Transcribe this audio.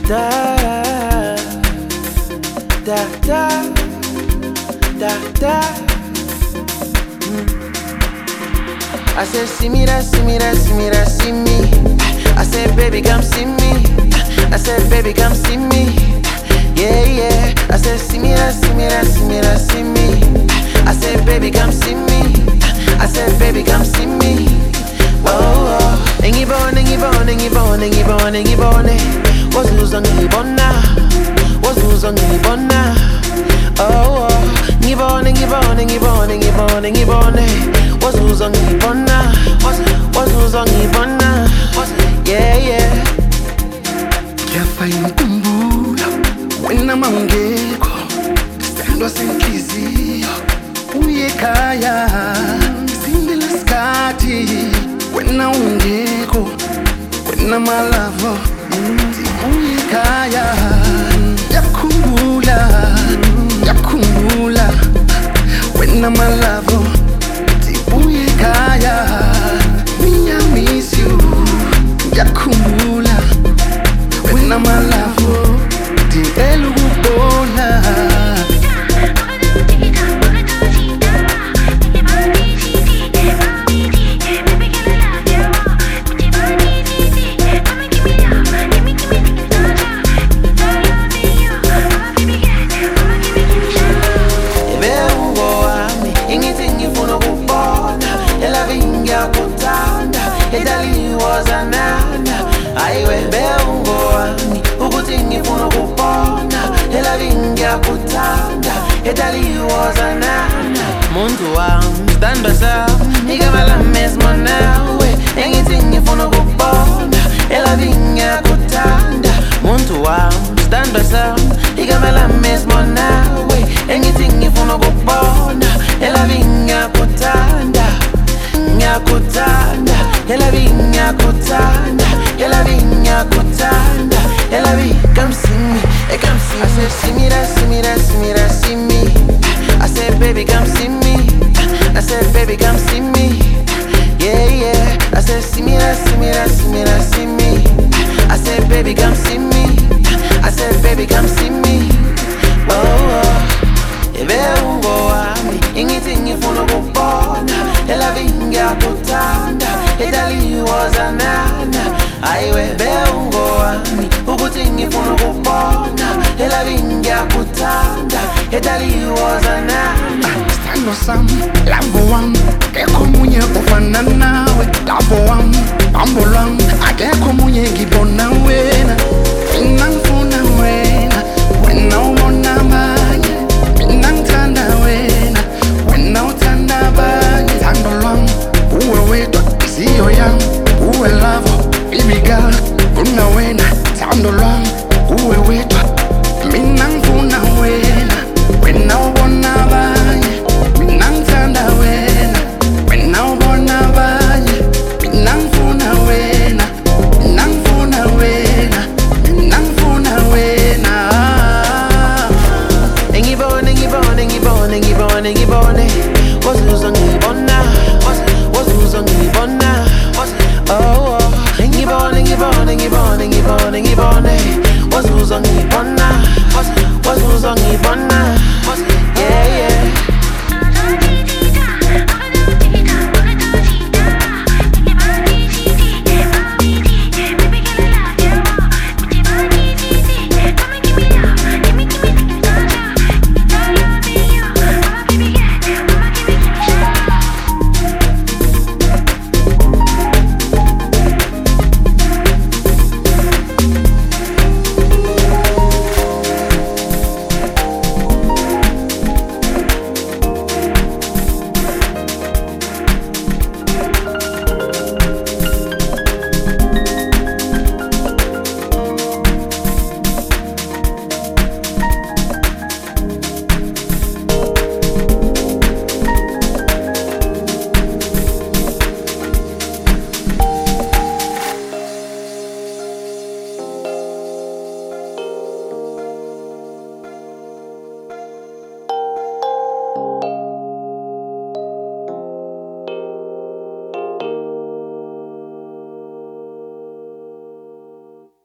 Da da da da da. I said, see me that, see me that, see me that, see me. I said, baby, come see me. I said, baby, come see me. Yeah, yeah. I said, see me that, see me that, see me that, see me. I said, baby, come see me. I said, baby, come see me. Oh, oh. Engibone, engibone, engibone, engibone, engibone. Wazuzwa ngibona, wazuzwa ngibona. Oh, oh. Ngibone, ngibone, ngibone, ngibone, ngibone. Wazuzwa ngibona, wazuzwa ngibona. Yeah, yeah. Ngiyafayina ukukhumbula wena mawungekho, sithandwa senhliziyo uye ekhaya, sindile isikhathi wena ungekho, wena malavo uye ekhaya. Ngiyakhumbula, ngiyakhumbula wena malavo uye ekhaya. Me, I miss you. Ngiyakhumbula wena malavo ngicela ukubona. Muntu wami, sithandwa sami, igama lami mesmo nawe. Engithi ngifuna ukubona, elavi ngiyakuthanda. Muntu wami, sithandwa sami, igama lami mesmo nawe. Engithi ngifuna ukubona, elavi ngiyakuthanda. Ngiyakuthanda, elavi ngiyakuthanda, elavi ngiyakuthanda, elavi. Come see me, come see me. I said, see me that, see me that, see me that, see me. I said, baby, come see me. I said, baby, come see me. Yeah, yeah. I said, see me that, see me that, see me that, see me. I said, baby, come see me. I said, baby, come see me. Oh, oh. Ebe ungo wami, ingithi ngifuna ukubona. Elavi ngiyakuthanda, edali wozanana. Ayiwe be ungo wami, ukuthi ngifuna ukubona. Elavi ngiyakuthanda, edali wozanana. Sithandwa sami, lavo wami, akekho omunye ofana nawe. Lavo wami, bambo lwami, akekho omunye ngibona wena. Mina ngifuna wena, wena ubona abanye. Mina ngithanda wena, wena uthanda abanye. Thando lwami, uwe wedwa, inhliziyo yami, uwe lavo, baby girl, ngifuna wena. Thando lwami, uwe wedwa, mina ngifuna wena, wena ubona abanye. Mina ngithanda wena, wena ubona abanye. Mina ngifuna wena, mina ngifuna wena, mina ngifuna wena. Engibone, ngibone, ngibone, ngibone, ngibone. Wazuzwa ngibona, wazuzwa ngibona. Oh, oh. Ngibone, ngibone, ngibone, ngibone, ngibone. Wazuzwa ngibona, wazuzwa ngibona.